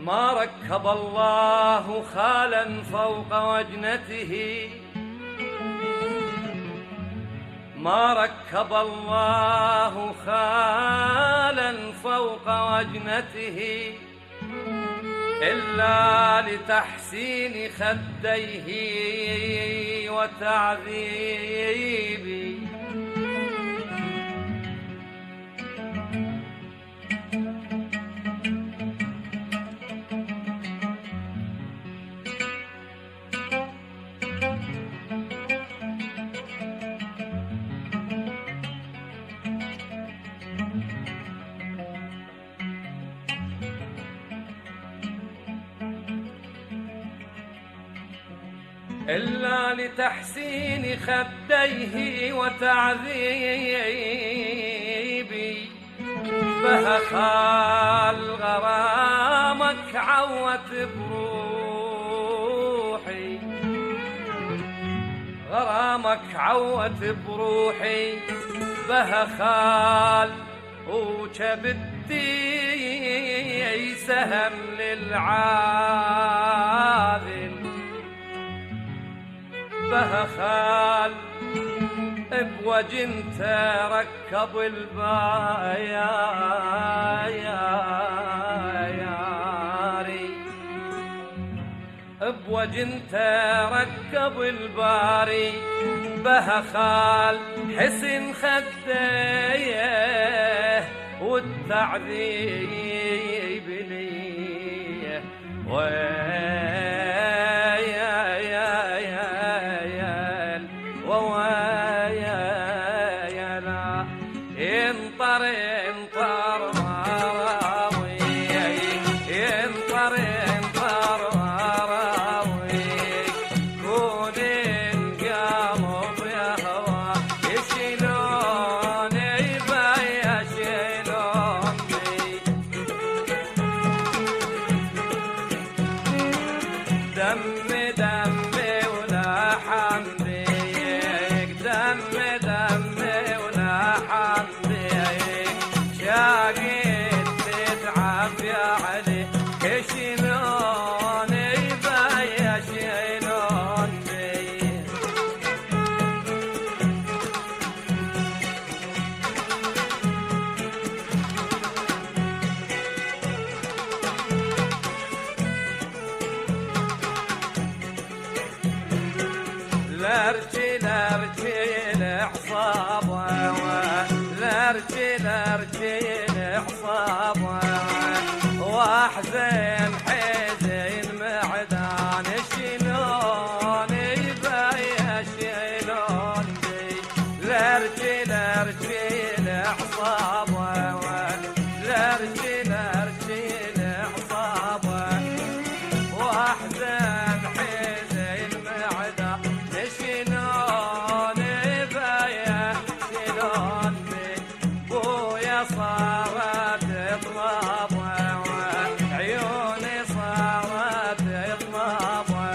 ما ركب الله خالا فوق وجنته، ما ركب الله خالا فوق وجنته إلا لتحسين خديه وتعذيبي. إلا لتحسين خديه وتعذيبي، فهخال غرامك عوت بروحي، غرامك عوت بروحي بهخال وجبدي سهم للعاذل، بهخال بوجنت ركب الباري، بوجنت ركب الباري بهخال حسن خديه والتعذيب ليه لارجل عصابه، لارجل عصابه واحزن حزين معدان شلون يبايع شلون بي، لارجل عصابه، لارجل عصابه واحزن حزين معدان شلون يبايع شلون بي، بويا صارت طلابه عيوني صارت طلابه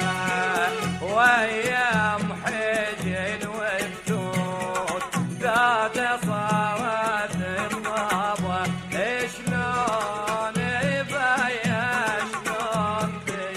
وايام حجين والجود ذات صارت طلابه شلون يبايع شلون بي.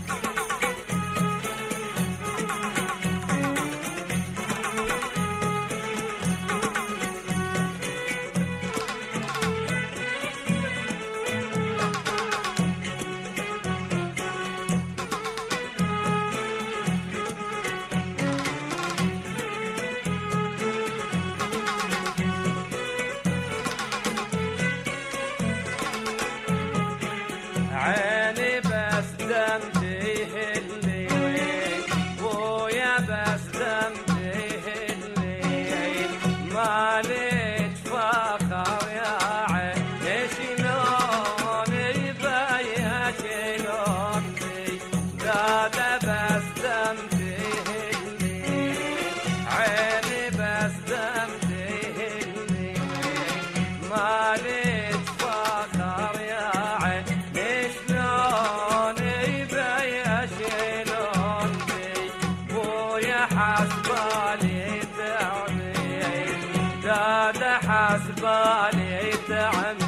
عيني بس دمتي اللي ويا بس دمتي اللي مالك فخر يا عيني شلون يبايع شلون بي، زاد بس دمتي اللي عيني بس دمتي اللي مالك فخر يا عيني شلون يبايع شلون بي، بويا حسبالي تعمي زاد حسبالي تعمي